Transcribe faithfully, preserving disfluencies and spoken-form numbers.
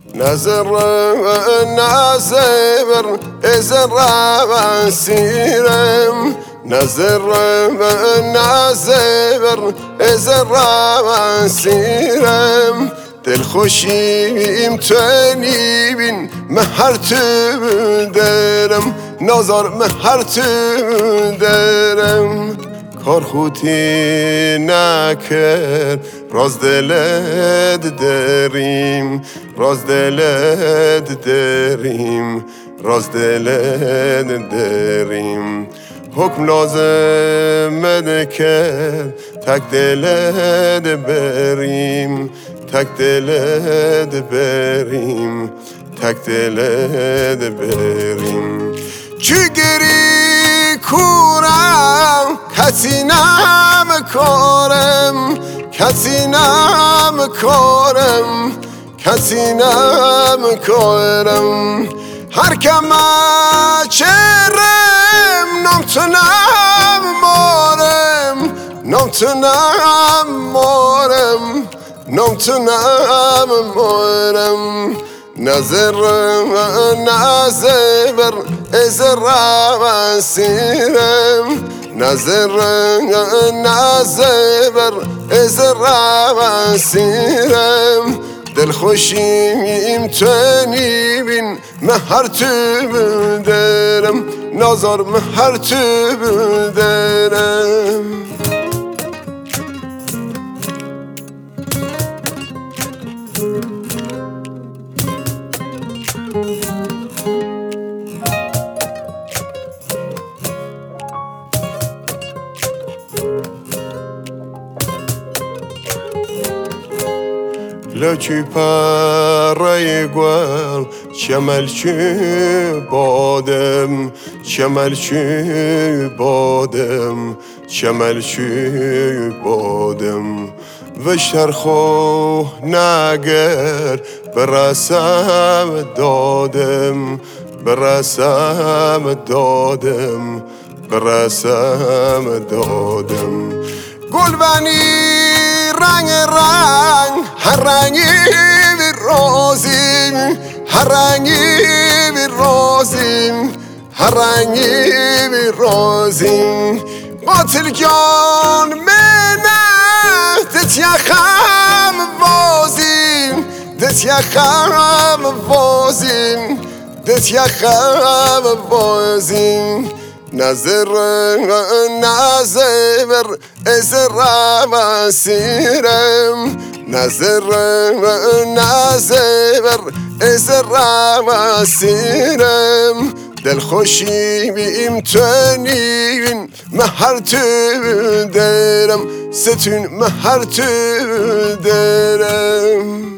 نظر نازبر ازر سیرم نظر نازبر ازر سیرم دل خوشیم تنی بین مهر تو درم نظر مهر تو درم کار خودی نکرد راز دلت دریم راز دلت دریم راز دلت دریم حکم لازم کرد تک دلت بریم تک دلت بریم تک دلت بریم چگری کورم کسی نمکارم کسی نمکارم کسی نمکارم هر کم چرم نمتونم مارم نمتونم مارم نمتونم مارم نظر نازبر ازر سیرم نظر نازبر ازر سیرم دل خوشیم تنی بین مهر تو درم نظر مهر تو درم لچی پرای گل چملچی بادم چملچی بادم چملچی بادم وشتر خو نگر برسم دادم برسم دادم برسم دادم گلبنی رنگ رنگ هر رنگی بی رازیم هر رنگی بی رازیم هر رنگی بی رازیم قاتل جان منه دت یخم وازیم دت یخم وازیم دت یخم وازیم نظر نازبر ازر سیرم نظر نازبر ازر سیرم دل خوشیم تنی بین مهر تو درم ستون مهر تو درم